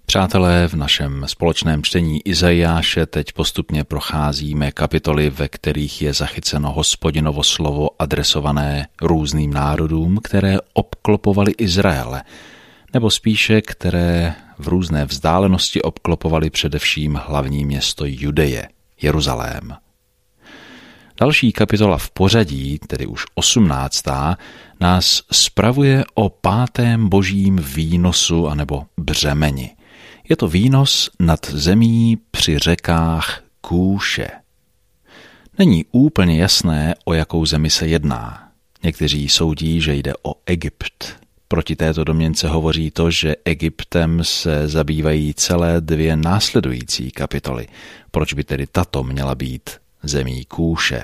Přátelé, v našem společném čtení Izajáše teď postupně procházíme kapitoly, ve kterých je zachyceno Hospodinovo slovo adresované různým národům, které obklopovaly Izraele, nebo spíše, které v různé vzdálenosti obklopovaly především hlavní město Judeje, Jeruzalém. Další kapitola v pořadí, tedy už 18., nás spravuje o 5. božím výnosu anebo břemeni. Je to výnos nad zemí při řekách Kúše. Není úplně jasné, o jakou zemi se jedná. Někteří soudí, že jde o Egypt. Proti této domněnce hovoří to, že Egyptem se zabývají celé 2 následující kapitoly. Proč by tedy tato měla být zemí Kúše?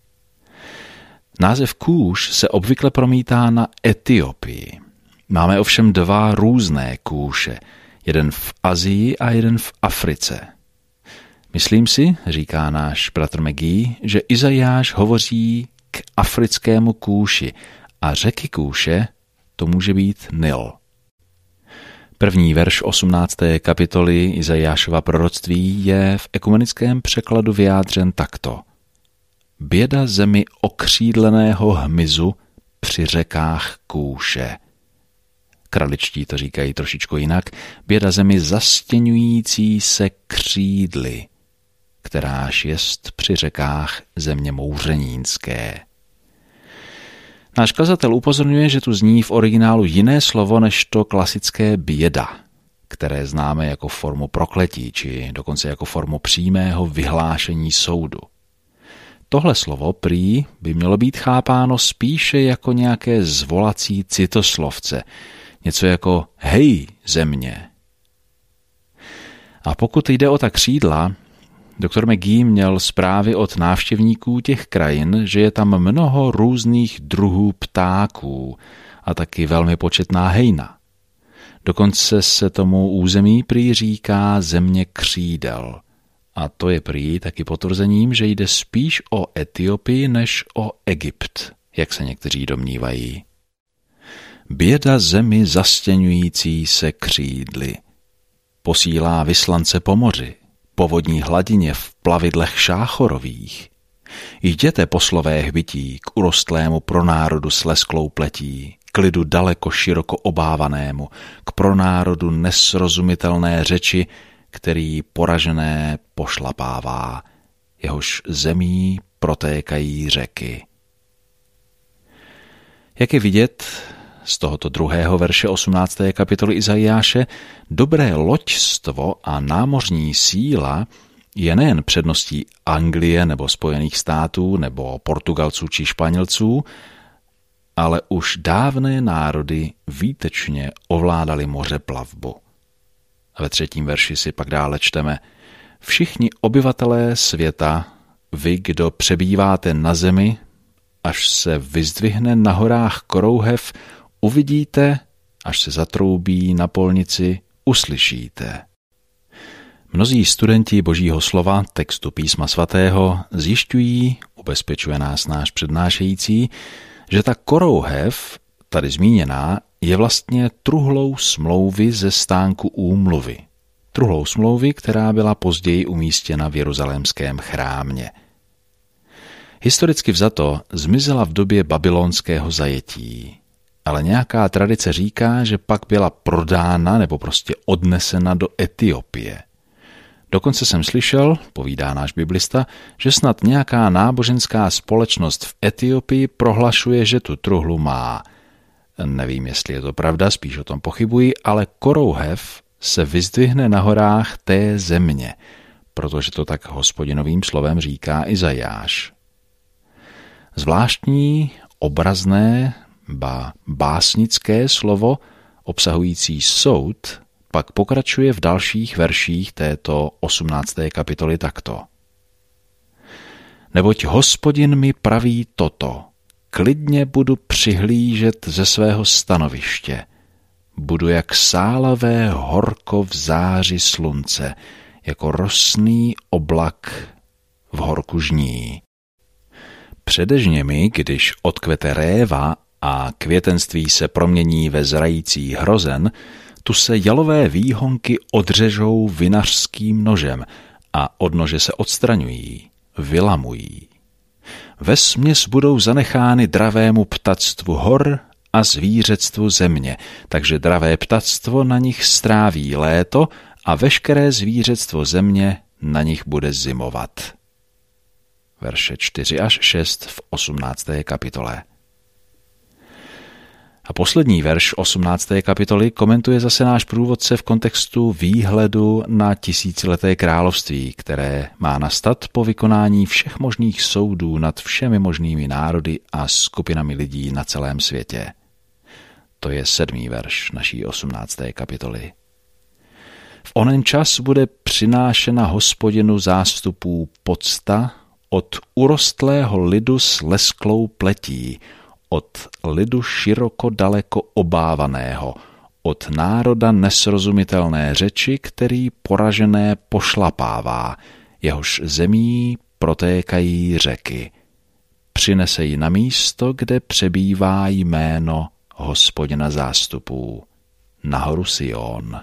Název Kúš se obvykle promítá na Etiopii. Máme ovšem 2 různé Kúše, jeden v Asii a jeden v Africe. Myslím si, říká náš bratr McGee, že Izajáš hovoří k africkému Kúši a řeky Kúše to může být Nil. První verš 18. kapitoly Izajášova proroctví je v ekumenickém překladu vyjádřen takto. Běda zemi okřídleného hmyzu při řekách Kúše. Kraličtí to říkají trošičku jinak. Běda zemi zastěňující se křídly, kteráž jest při řekách země mouřenínské. Náš kazatel upozorňuje, že tu zní v originálu jiné slovo než to klasické běda, které známe jako formu prokletí, či dokonce jako formu přímého vyhlášení soudu. Tohle slovo prý by mělo být chápáno spíše jako nějaké zvolací citoslovce, něco jako hej, země. A pokud jde o ta křídla, doktor McGee měl zprávy od návštěvníků těch krajin, že je tam mnoho různých druhů ptáků a taky velmi početná hejna. Dokonce se tomu území prý říká země křídel. A to je prý taky potvrzením, že jde spíš o Etiopii než o Egypt, jak se někteří domnívají. Běda zemi zastěňující se křídly. Posílá vyslance po moři, po vodní hladině v plavidlech šáchorových. Jděte poslové hbití k urostlému pronárodu s lesklou pletí, k lidu daleko široko obávanému, k pronárodu nesrozumitelné řeči, který poražené pošlapává, jehož zemí protékají řeky. Jak je vidět z tohoto 2. verše 18. kapitoly Izajáše, dobré loďstvo a námořní síla je nejen předností Anglie nebo Spojených států nebo Portugalců či Španělců, ale už dávné národy výtečně ovládali mořeplavbu. A ve 3. verši si pak dále čteme: Všichni obyvatelé světa, vy, kdo přebýváte na zemi, až se vyzdvihne na horách Korouhev, uvidíte, až se zatroubí na polnici, uslyšíte. Mnozí studenti Božího slova, textu Písma svatého, zjišťují, ubezpečuje nás náš přednášející, že ta Korouhev, tady zmíněná, je vlastně truhlou smlouvy ze stánku úmluvy. Truhlou smlouvy, která byla později umístěna v jeruzalémském chrámě. Historicky vzato zmizela v době babylonského zajetí, ale nějaká tradice říká, že pak byla prodána nebo prostě odnesena do Etiopie. Dokonce jsem slyšel, povídá náš biblista, že snad nějaká náboženská společnost v Etiopii prohlašuje, že tu truhlu má. Nevím, jestli je to pravda, spíš o tom pochybuji, ale Korouhev se vyzdvihne na horách té země, protože to tak Hospodinovým slovem říká Izajáš. Zvláštní, obrazné, ba básnické slovo obsahující soud pak pokračuje v dalších verších této 18. kapitoly takto. Neboť Hospodin mi praví toto, klidně budu přihlížet ze svého stanoviště, budu jak sálavé horko v záři slunce, jako rosný oblak v horku žní. Přede žněmi, když odkvete réva a květenství se promění ve zrající hrozen, Tu se jalové výhonky odřežou vinařským nožem a od nože se odstraňují, vylamují. Vesměs budou zanechány dravému ptactvu hor a zvířectvu země, takže dravé ptactvo na nich stráví léto a veškeré zvířectvo země na nich bude zimovat. Verše 4 až 6 v 18. kapitole. A poslední verš 18. kapitoly komentuje zase náš průvodce v kontextu výhledu na tisícileté království, které má nastat po vykonání všech možných soudů nad všemi možnými národy a skupinami lidí na celém světě. To je 7. verš naší 18. kapitoly. V onen čas bude přinášena Hospodinu zástupů pocta od urostlého lidu s lesklou pletí, od lidu široko daleko obávaného, od národa nesrozumitelné řeči, který poražené pošlapává, jehož zemí protékají řeky. Přinese ji na místo, kde přebývá jméno Hospodina zástupů, na horu Sion.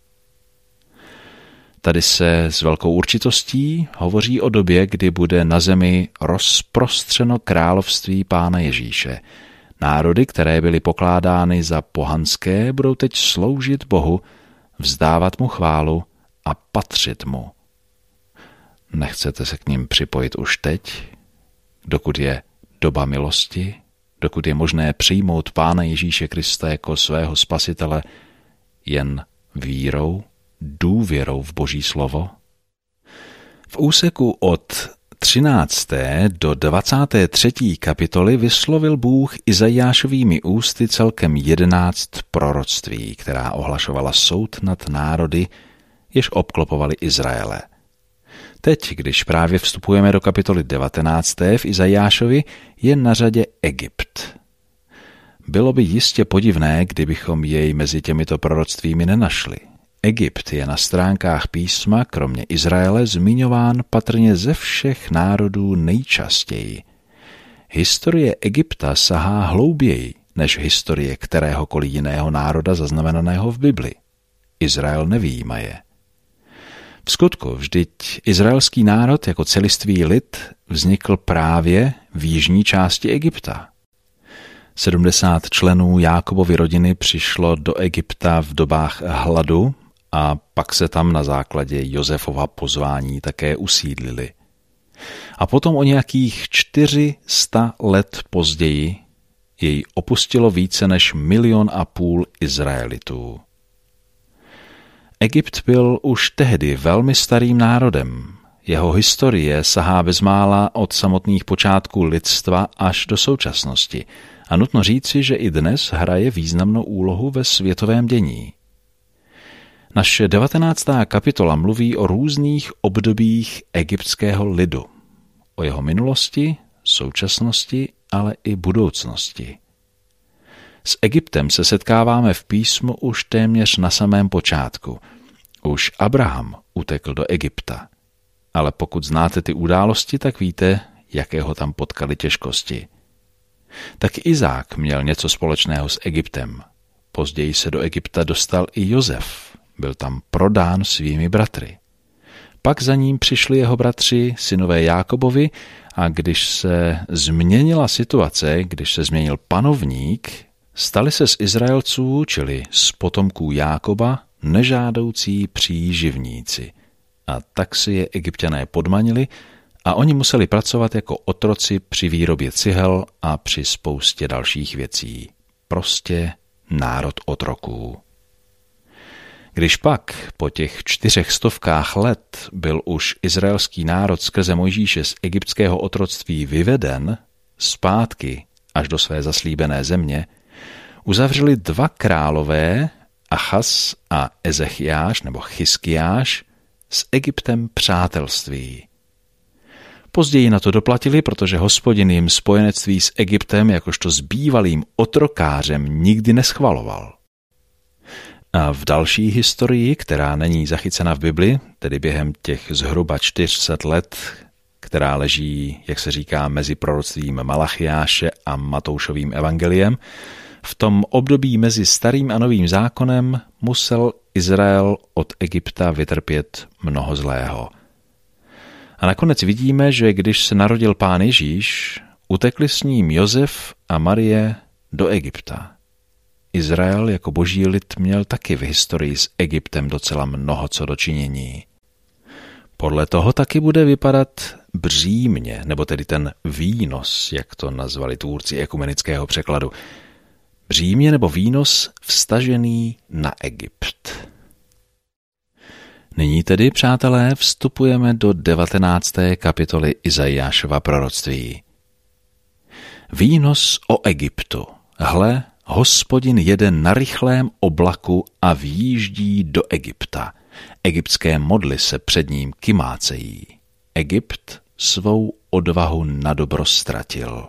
Tady se s velkou určitostí hovoří o době, kdy bude na zemi rozprostřeno království Pána Ježíše. Národy, které byly pokládány za pohanské, budou teď sloužit Bohu, vzdávat mu chválu a patřit mu. Nechcete se k nim připojit už teď, dokud je doba milosti, dokud je možné přijmout Pána Ježíše Krista jako svého spasitele jen vírou, důvěrou v Boží slovo? V úseku od 13. do 23. kapitoly vyslovil Bůh Izajášovými ústy celkem 11 proroctví, která ohlašovala soud nad národy, jež obklopovali Izraele. Teď, když právě vstupujeme do kapitoly 19. v Izajášovi, je na řadě Egypt. Bylo by jistě podivné, kdybychom jej mezi těmito proroctvími nenašli. Egypt je na stránkách písma, kromě Izraele, zmiňován patrně ze všech národů nejčastěji. Historie Egypta sahá hlouběji než historie kteréhokoliv jiného národa zaznamenaného v Bibli. Izrael nevyjímaje. V skutku vždyť izraelský národ jako celistvý lid vznikl právě v jižní části Egypta. 70 členů Jákobovy rodiny přišlo do Egypta v dobách hladu a pak se tam na základě Josefova pozvání také usídlili. A potom o nějakých 400 let později jej opustilo více než 1,5 milionu Izraelitů. Egypt byl už tehdy velmi starým národem. Jeho historie sahá bezmála od samotných počátků lidstva až do současnosti. A nutno říci, že i dnes hraje významnou úlohu ve světovém dění. Naše 19. kapitola mluví o různých obdobích egyptského lidu. O jeho minulosti, současnosti, ale i budoucnosti. S Egyptem se setkáváme v písmu už téměř na samém počátku. Už Abraham utekl do Egypta. Ale pokud znáte ty události, tak víte, jaké ho tam potkaly těžkosti. Tak Izák měl něco společného s Egyptem. Později se do Egypta dostal i Josef. Byl tam prodán svými bratry. Pak za ním přišli jeho bratři, synové Jákobovi, a když se změnila situace, když se změnil panovník, stali se z Izraelců, čili z potomků Jákoba, nežádoucí příživníci. A tak si je Egypťané podmanili a oni museli pracovat jako otroci při výrobě cihel a při spoustě dalších věcí. Prostě národ otroků. Když pak po těch 400 let byl už izraelský národ skrze Mojžíše z egyptského otroctví vyveden zpátky až do své zaslíbené země, uzavřeli 2 králové, Achaz a Ezechiáš nebo Chiskiáš, s Egyptem přátelství. Později na to doplatili, protože Hospodin jim spojenectví s Egyptem jakožto s bývalým otrokářem nikdy neschvaloval. A v další historii, která není zachycena v Bibli, tedy během těch zhruba 400 let, která leží, jak se říká, mezi proroctvím Malachiáše a Matoušovým evangeliem, V tom období mezi starým a novým zákonem musel Izrael od Egypta vytrpět mnoho zlého. A nakonec vidíme, že když se narodil Pán Ježíš, utekli s ním Josef a Marie do Egypta. Izrael jako boží lid měl taky v historii s Egyptem docela mnoho co do činění. Podle toho taky bude vypadat břímě, nebo tedy ten výnos, jak to nazvali tvůrci ekumenického překladu. Břímě nebo výnos vztažený na Egypt. Nyní tedy, přátelé, vstupujeme do 19. kapitoly Izajášova proroctví. Výnos o Egyptu. Hle, Hospodin jede na rychlém oblaku a vjíždí do Egypta. Egyptské modly se před ním kymácejí. Egypt svou odvahu na dobro ztratil.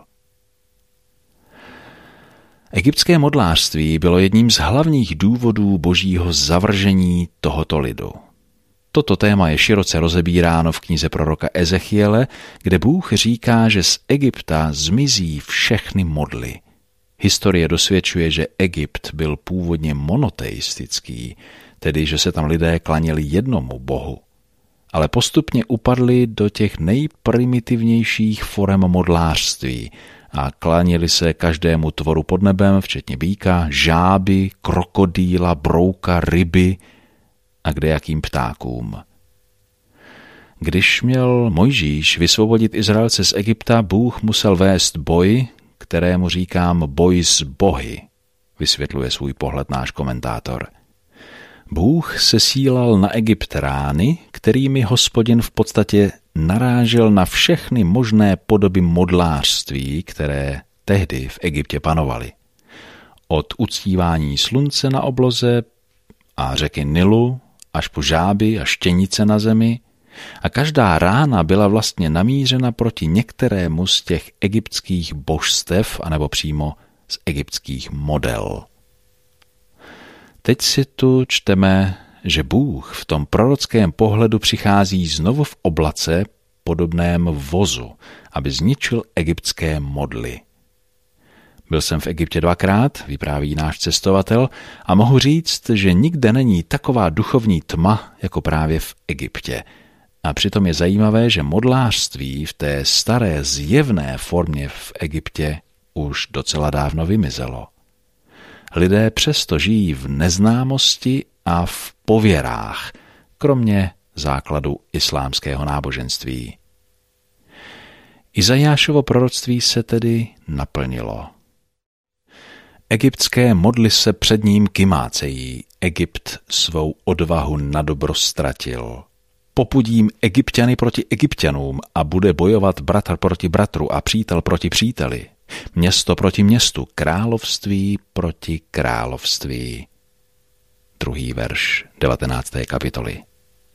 Egyptské modlářství bylo jedním z hlavních důvodů božího zavržení tohoto lidu. Toto téma je široce rozebíráno v knize proroka Ezechiele, kde Bůh říká, že z Egypta zmizí všechny modly. Historie dosvědčuje, že Egypt byl původně monoteistický, tedy že se tam lidé klaněli jednomu bohu, ale postupně upadli do těch nejprimitivnějších forem modlářství a klaněli se každému tvoru pod nebem, včetně býka, žáby, krokodýla, brouka, ryby a kdejakým ptákům. Když měl Mojžíš vysvobodit Izraelce z Egypta, Bůh musel vést boj, kterému říkám boj s bohy, vysvětluje svůj pohled náš komentátor. Bůh sesílal na Egypt rány, kterými Hospodin v podstatě narážel na všechny možné podoby modlářství, které tehdy v Egyptě panovaly. Od uctívání slunce na obloze a řeky Nilu až po žáby a štěnice na zemi, a každá rána byla vlastně namířena proti některému z těch egyptských božstev anebo přímo z egyptských model. Teď si tu čteme, že Bůh v tom prorockém pohledu přichází znovu v oblace podobném vozu, aby zničil egyptské modly. Byl jsem v Egyptě 2krát, vypráví náš cestovatel, a mohu říct, že nikde není taková duchovní tma, jako právě v Egyptě. A přitom je zajímavé, že modlářství v té staré zjevné formě v Egyptě už docela dávno vymizelo. Lidé přesto žijí v neznámosti a v pověrách, kromě základu islámského náboženství. Izajášovo proroctví se tedy naplnilo. Egyptské modly se před ním kymácejí, Egypt svou odvahu na dobro ztratil. Popudím Egypťany proti Egypťanům a bude bojovat bratr proti bratru a přítel proti příteli. Město proti městu, království proti království. 2. verš 19. kapitoly.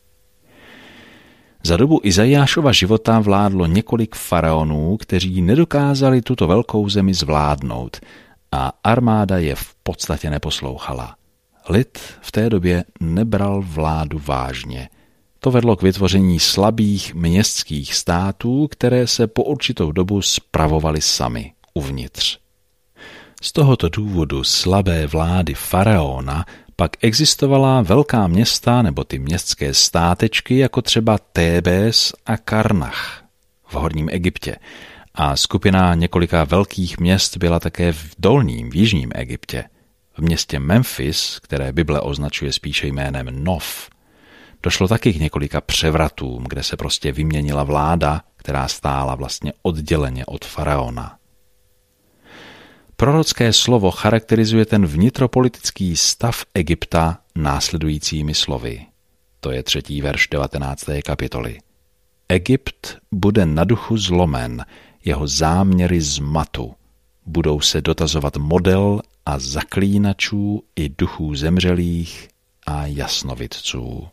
Za dobu Izajášova života vládlo několik faraonů, kteří nedokázali tuto velkou zemi zvládnout a armáda je v podstatě neposlouchala. Lid v té době nebral vládu vážně. To vedlo k vytvoření slabých městských států, které se po určitou dobu spravovaly sami uvnitř. Z tohoto důvodu slabé vlády faraona pak existovala velká města nebo ty městské státečky, jako třeba Tébes a Karnach v Horním Egyptě. A skupina několika velkých měst byla také v Dolním, v Jižním Egyptě. V městě Memphis, které Bible označuje spíše jménem Nov, došlo taky k několika převratům, kde se prostě vyměnila vláda, která stála vlastně odděleně od faraona. Prorocké slovo charakterizuje ten vnitropolitický stav Egypta následujícími slovy. To je 3. verš 19. kapitoly. Egypt bude na duchu zlomen, jeho záměry zmatu. Budou se dotazovat model a zaklínačů i duchů zemřelých a jasnovidců.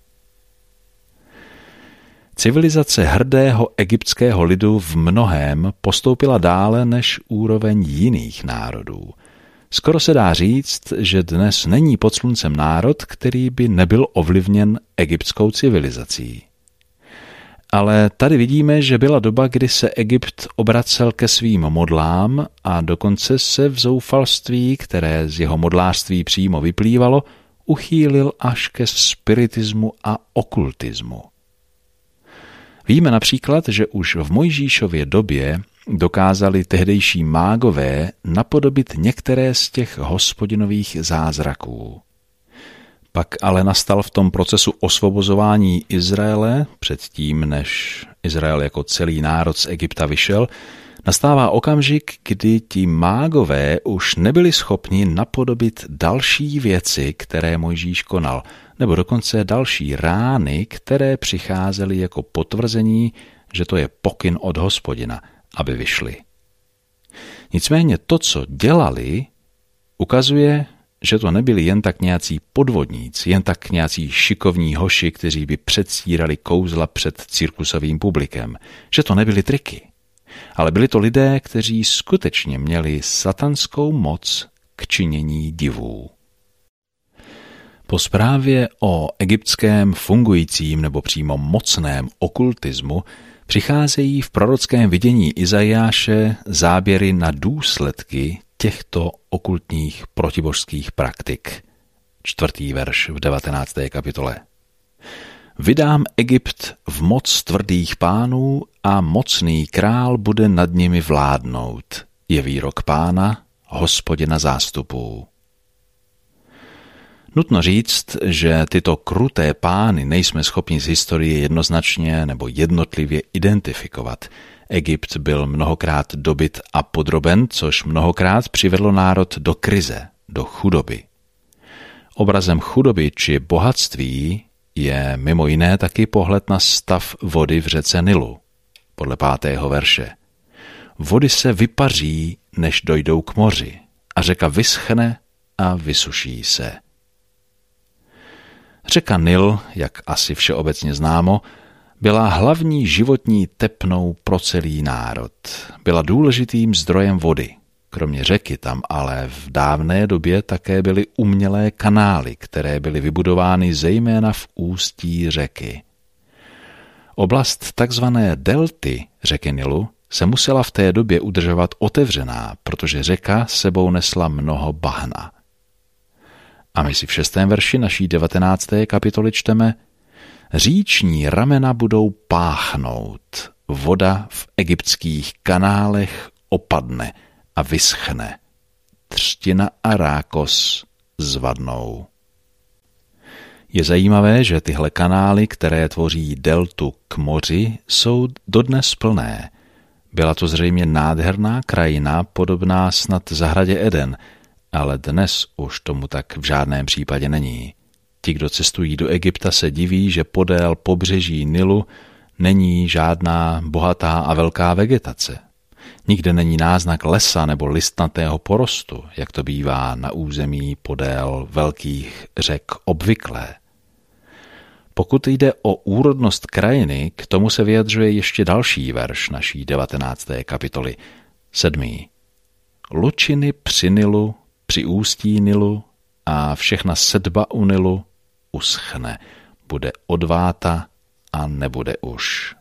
Civilizace hrdého egyptského lidu v mnohém postoupila dále než úroveň jiných národů. Skoro se dá říct, že dnes není pod sluncem národ, který by nebyl ovlivněn egyptskou civilizací. Ale tady vidíme, že byla doba, kdy se Egypt obracel ke svým modlám a dokonce se v zoufalství, které z jeho modlářství přímo vyplývalo, uchýlil až ke spiritismu a okultismu. Víme například, že už v Mojžíšově době dokázali tehdejší mágové napodobit některé z těch Hospodinových zázraků. Pak ale nastal v tom procesu osvobozování Izraele, předtím, než Izrael jako celý národ z Egypta vyšel, nastává okamžik, kdy ti mágové už nebyli schopni napodobit další věci, které Mojžíš konal, nebo dokonce další rány, které přicházely jako potvrzení, že to je pokyn od Hospodina, aby vyšli. Nicméně to, co dělali, ukazuje, že to nebyli jen tak nějací podvodníci, jen tak nějací šikovní hoši, kteří by předstírali kouzla před cirkusovým publikem, že to nebyly triky, ale byli to lidé, kteří skutečně měli satanskou moc k činění divů. Po zprávě o egyptském fungujícím nebo přímo mocném okultismu přicházejí v prorockém vidění Izajáše záběry na důsledky těchto okultních protibožských praktik. 4. verš v 19. kapitole. Vydám Egypt v moc tvrdých pánů a mocný král bude nad nimi vládnout, je výrok Pána, Hospodina zástupů. Nutno říct, že tyto kruté pány nejsme schopni z historie jednoznačně nebo jednotlivě identifikovat. Egypt byl mnohokrát dobyt a podroben, což mnohokrát přivedlo národ do krize, do chudoby. Obrazem chudoby či bohatství je mimo jiné taky pohled na stav vody v řece Nilu. Podle 5. verše. Vody se vypaří, než dojdou k moři, a řeka vyschne a vysuší se. Řeka Nil, jak asi všeobecně známo, byla hlavní životní tepnou pro celý národ. Byla důležitým zdrojem vody. Kromě řeky tam ale v dávné době také byly umělé kanály, které byly vybudovány zejména v ústí řeky. Oblast takzvané delty řeky Nilu se musela v té době udržovat otevřená, protože řeka sebou nesla mnoho bahna. A my si v 6. verši naší 19. kapitoly čteme: Říční ramena budou páchnout, voda v egyptských kanálech opadne a vyschne, třtina a rákos zvadnou. Je zajímavé, že tyhle kanály, které tvoří deltu k moři, jsou dodnes plné. Byla to zřejmě nádherná krajina, podobná snad zahradě Eden, ale dnes už tomu tak v žádném případě není. Ti, kdo cestují do Egypta, se diví, že podél pobřeží Nilu není žádná bohatá a velká vegetace. Nikde není náznak lesa nebo listnatého porostu, jak to bývá na území podél velkých řek obvyklé. Pokud jde o úrodnost krajiny, k tomu se vyjadřuje ještě další verš naší 19. kapitoly, 7. Lučiny při Nilu, při ústí Nilu a všechna sedba u Nilu uschne, bude odváta a nebude už.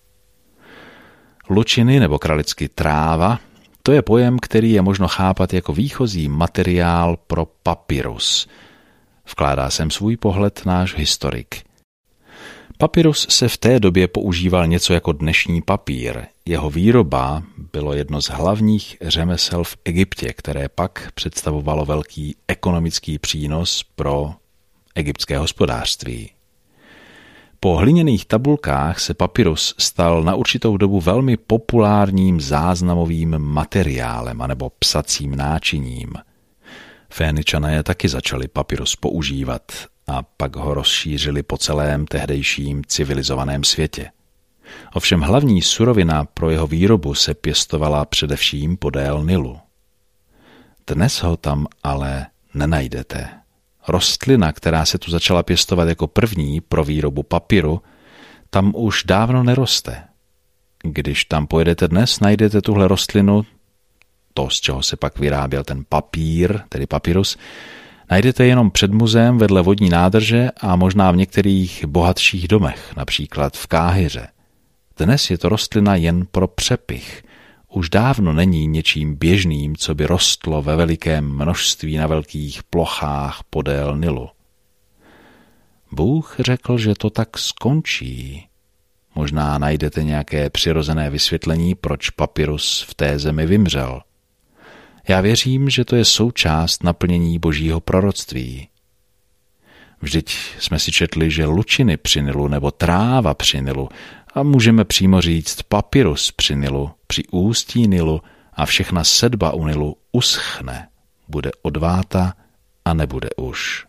Lučiny nebo kralicky tráva, to je pojem, který je možno chápat jako výchozí materiál pro papyrus. Vkládá sem svůj pohled náš historik. Papyrus se v té době používal něco jako dnešní papír. Jeho výroba bylo jedno z hlavních řemesel v Egyptě, které pak představovalo velký ekonomický přínos pro egyptské hospodářství. Po hliněných tabulkách se papyrus stal na určitou dobu velmi populárním záznamovým materiálem anebo psacím náčiním. Féničané taky začali papyrus používat a pak ho rozšířili po celém tehdejším civilizovaném světě. Ovšem hlavní surovina pro jeho výrobu se pěstovala především podél Nilu. Dnes ho tam ale nenajdete. Rostlina, která se tu začala pěstovat jako první pro výrobu papíru, tam už dávno neroste. Když tam pojedete dnes, najdete tuhle rostlinu, to, z čeho se pak vyráběl ten papír, tedy papyrus, najdete jenom před muzeem vedle vodní nádrže a možná v některých bohatších domech, například v Káhiře. Dnes je to rostlina jen pro přepich. Už dávno není něčím běžným, co by rostlo ve velikém množství na velkých plochách podél Nilu. Bůh řekl, že to tak skončí. Možná najdete nějaké přirozené vysvětlení, proč papyrus v té zemi vymřel. Já věřím, že to je součást naplnění Božího proroctví. Vždyť jsme si četli, že lučiny při Nilu nebo tráva při Nilu, a můžeme přímo říct papyrus při Nilu, při ústí Nilu, a všechna sedba u Nilu uschne, bude odváta a nebude už.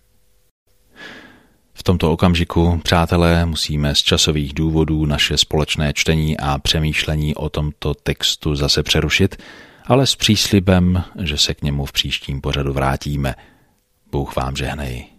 V tomto okamžiku, přátelé, musíme z časových důvodů naše společné čtení a přemýšlení o tomto textu zase přerušit, ale s příslibem, že se k němu v příštím pořadu vrátíme. Bůh vám žehnej.